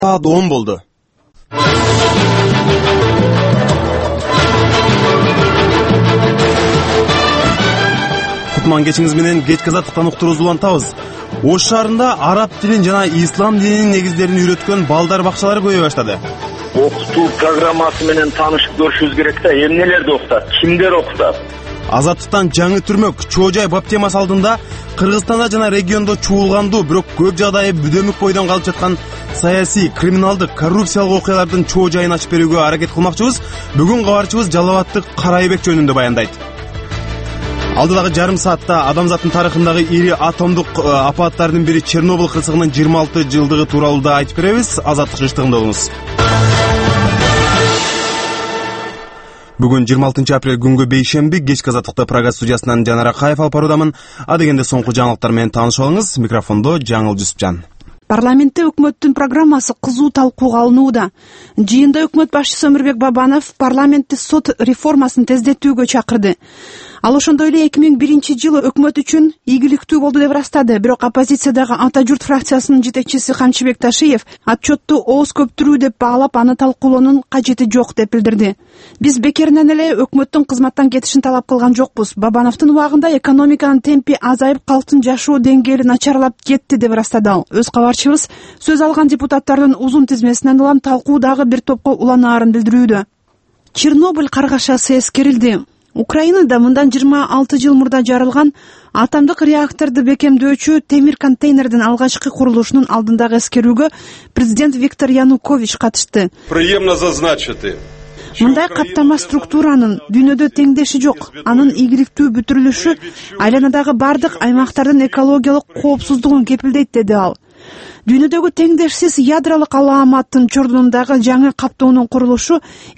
Saat 10 болду. Кутман кечиңиз менен кечки азаттыктан уктуруубузду улантабыз. Ош шаарында араб тилин жана ислам дининин негиздерин үйрөткөн балдар бакчалары көбөйө баштады. Окутуу программасы менен таанышып көрүшүбүз керек да, эмнелерди окутат, кимдер окутат? Азаттыктан жаңы түрмөк Чоо-Жай бап темасы алдында Кыргызстанда жана региондо чуулгандуу, бирок көп жагдайы бүдөмүк бойдон калып жаткан саясий, криминалдык, коррупциялык окуялардын чоо-жайын ачып берүүгө аракет кылмакчыбыз. Бүгүн кабарчыбыз Жалал абадтык Карайбек жөнүндө баяндайт. Алдыдагы жарым саатта адамзаттын тарыхындагы ири атомдук апаттардын бири Чернобыль кырсыгынын 26 жылдыгы тууралуу да айтып беребиз. Азаттык ыштыгында болуңуз. Бүгүн 26 апрель күнгө бейшемби, кечки азаттыкта программа студиясынан Жанар Акаев алып баруудамын. Адегенде соңку жаңылыктар менен таанышып алыңыз. Микрофондо Жаңыл Жусупжан. Парламентте өкмөттүн программасы кызуу талкууга алынууда. Жыйында өкмөт башчысы Өмүрбек Бабанов парламентте сот реформасын тездетүүгө чакырды. Ал ошондой эле 2001 жылы өкмөт үчүн ийгиликтүү болду деп ырастады. Бирок оппозициядагы Ата журт фракциясынын жетекчиси Камчыбек Ташиев отчетту ооз көптүрүү деп баалап, аны талкуулоонун кажети жок деп билдирди. Биз бекеринен эле өкмөттүн кызматтан кетишин талап кылган жокпуз. Бабановдун убагында экономиканын темпи азайып, калктын жашоо деңгээли начарлап кетти деп ырастады ал. Өз кабарчыбыз сөз алган депутаттардын узун тизмесинен улам талкуудагы бир топко уланаарын билдирүүдө. Чернобыль каргашасы эскерилди. Украинада мындан 26 жыл мурда жарылган атомдук реакторду бекемдөөчү темир контейнердин алгачкы курулушунун алдындагы эскерүүгө президент Виктор Янукович катышты. Приемно зазначити. Мындай каптама структуранын дүйнөдө теңдеши жок. Анын ийгиликтүү бүтүрүлүшү айланадагы бардык аймактардын экологиялык коопсуздугун кепилдейт, деди ал. Дүйнөдөгү теңдешсиз ядролук алааматтын чордунундагы жаңы каптоонун курулушу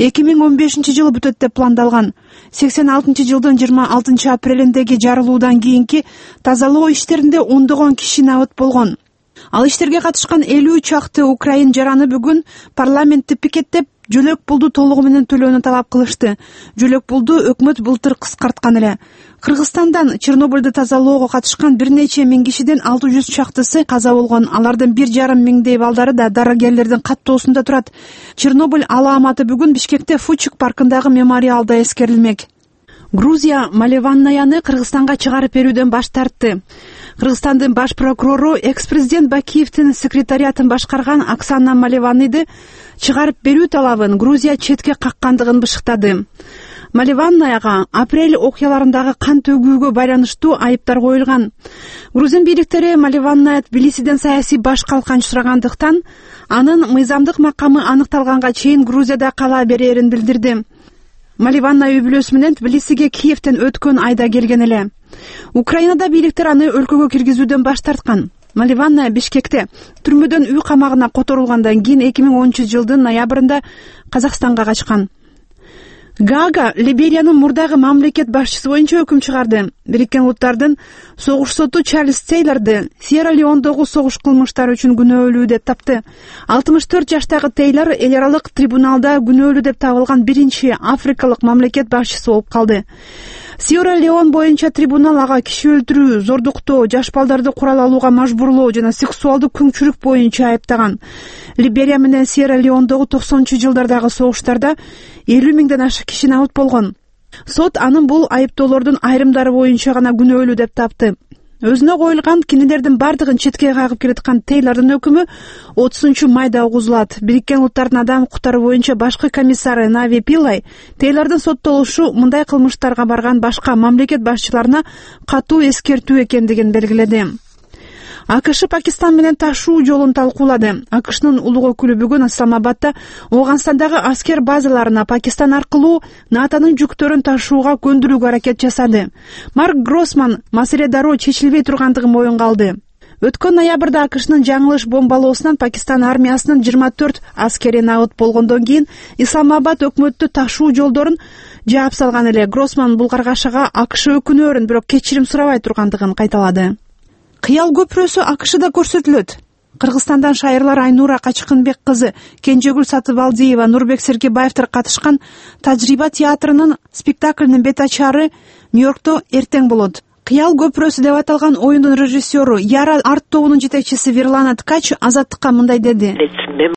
2015 жылы бүтөт деп пландалган. 86 жылдын 26 апрелиндеги жарылуудан кийинки тазалоо иштеринде ондогон киши набыт болгон. Ал иштерге катышкан 50 чакты украин жараны бүгүн парламентти пикеттеп, жөлөк пулду толугу менен төлөөнү талап кылышты. Жөлөк пулду өкмөт былтыр кыскарткан эле. Кыргызстандан Чернобыльды тазалоого катышкан бир нече миң кишиден 600 чактысы каза болгон. Алардын 1,5 миңдей балдары да дарыгерлердин каттоосунда турат. Чернобыль алааматы бүгүн Бишкекте Фучик паркындагы мемориалда эскерилмек. Грузия Малеваннаяны Кыргызстанга чыгарып берүүдөн баш тартты. Кыргызстандын баш прокурору экс-президент Бакиевдин секретариатын башкарган Оксана Малеванныйды чыгарып берүү талабын Грузия четке каккандыгын бышыктады. Малеваннаяга апрель окуяларындагы кан төгүүгө байланыштуу айыптар коюлган. Грузин бийликтери Малеванная Тбилисиден саясий баш калканч сурагандыктан анын мыйзамдык макамы аныкталганга чейин Грузияда кала берерин билдирди. Малеванная үй-бүлөсү менен Тбилисиге Киевден өткөн айда келген эле. Украинада бийликтер аны өлкөгө киргизүүдөн баш тарткан. Малеванная Бишкекте түрмөдөн үй камагына которулгандан кийин 2010 жылдын ноябрында Казакстанга качкан. Гага Либериянын мурдагы мамлекет башчысы боюнча өкүм чыгарды. Бириккен Улуттардын согуш соту Чарльз Тейлорду Сьерра-Леондогу согуш кылмыштары үчүн күнөөлүү деп тапты. 64 жаштагы Тейлор эл аралык трибуналда күнөөлүү деп табылган биринчи африкалык мамлекет башчысы болуп калды. Сьерра-Леон боюнча трибунал ага киши өлтүрүү, зордуктоо, жаш балдарды курал алууга мажбурлоо жана сексуалдык күңчүлүк боюнча айыптаган. Либерия менен Сьерра-Леондогу 90 жылдардагы согуштарда 50 миңден ашык киши набыт болгон. Сот анын бул айыптоолордун айрымдары боюнча гана күнөөлүү деп тапты. Өзүнө коюлган кинелердин бардыгын четке кагып келаткан Тейлордун өкүмү 30 майда угузулат. Бириккен Улуттардын адам укуктары боюнча башкы комиссары Нави Пиллай Тейлордун соттолушу мындай кылмыштарга барган башка мамлекет башчыларына катуу эскертүү экендигин белгиледи. АКШ Пакистан менен ташуу жолун талкуулады. АКШнын улуу өкүлү бүгүн Исламабадда Ооганстандагы аскер базаларына Пакистан аркылуу НАТОнун жүктөрүн ташууга көндүрүүгө аракет жасады. Марк Гроссман маселе дароо чечилбей тургандыгын моюнга алды. Өткөн ноябрда АКШнын жаңылыш бомбалоосунан Пакистан армиясынын 24 аскери набыт болгондон кийин Исламабад өкмөттү ташуу жолдорун жаап салган эле. Гроссман бул каргашага АКШ өкүнөөрүн, бирок кечирим сурабай тургандыгын кайталады. Кыял көпүрөсү АКШда көрсөтүлөт. Кыргызстандан шайырлар Айнура Качкынбек кызы, Кенжегүл Сатыбалдиева, Нурбек Сергебаевдер катышкан Тажриба театрынын спектаклинин бет ачары Нью-Йоркто эртең болот. Кыял көпүрөсү деп аталган оюндун режиссеру Яра арт тобунун жетекчиси Верлана Ткач Азаттыкка мындай деди.